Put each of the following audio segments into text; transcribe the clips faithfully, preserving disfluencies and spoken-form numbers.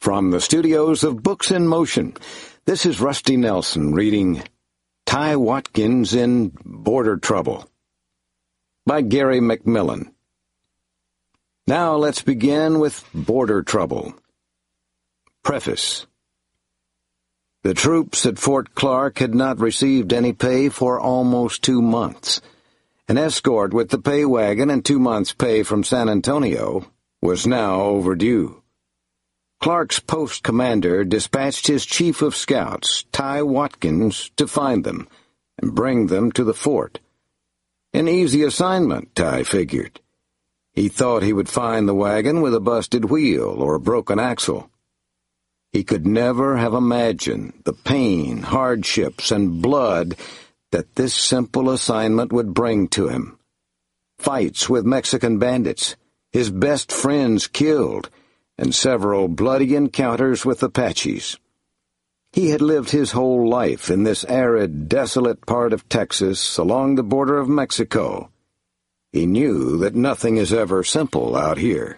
From the studios of Books in Motion, this is Rusty Nelson reading Ty Watkins in Border Trouble by Gary McMillan. Now let's begin with Border Trouble. Preface. The troops at Fort Clark had not received any pay for almost two months. An escort with the pay wagon and two months' pay from San Antonio was now overdue. Clark's post commander dispatched his chief of scouts, Ty Watkins, to find them and bring them to the fort. An easy assignment, Ty figured. He thought he would find the wagon with a busted wheel or a broken axle. He could never have imagined the pain, hardships, and blood that this simple assignment would bring to him. Fights with Mexican bandits, his best friends killed, and several bloody encounters with Apaches. He had lived his whole life in this arid, desolate part of Texas along the border of Mexico. He knew that nothing is ever simple out here.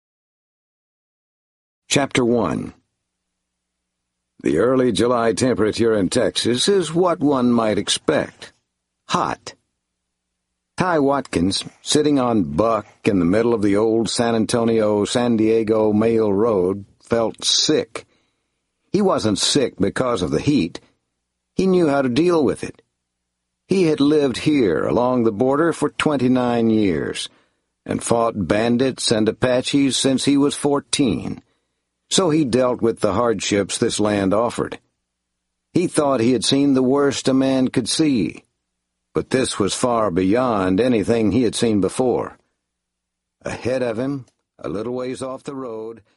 Chapter one. The early July temperature in Texas is what one might expect. Hot. Ty Watkins, sitting on Buck in the middle of the old San Antonio-San Diego Mail Road, felt sick. He wasn't sick because of the heat. He knew how to deal with it. He had lived here along the border for twenty-nine years and fought bandits and Apaches since he was fourteen. So he dealt with the hardships this land offered. He thought he had seen the worst a man could see, but this was far beyond anything he had seen before. Ahead of him, a little ways off the road,